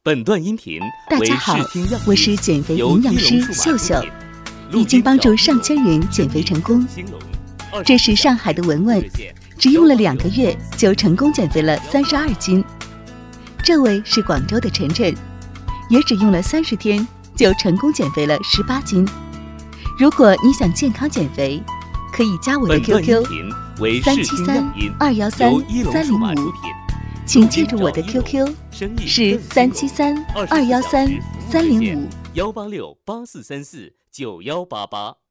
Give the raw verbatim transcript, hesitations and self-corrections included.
本段音频为大家好视听样， 我是减肥营养师秀秀，已已经帮助上千人减肥成功。这是上海的文文，只用了两个月就成功减肥了三十二斤。这位是广州的晨晨，也只用了三十天就成功减肥了十八斤。如果你想健康减肥，可以加我的本段 Q 音 Q 频为三视七三听样音， 二幺三由一龙三零五， 数码出品。 请记住我的 Q Q 是三七三二幺三三零五。 幺八六八四三四九幺八八。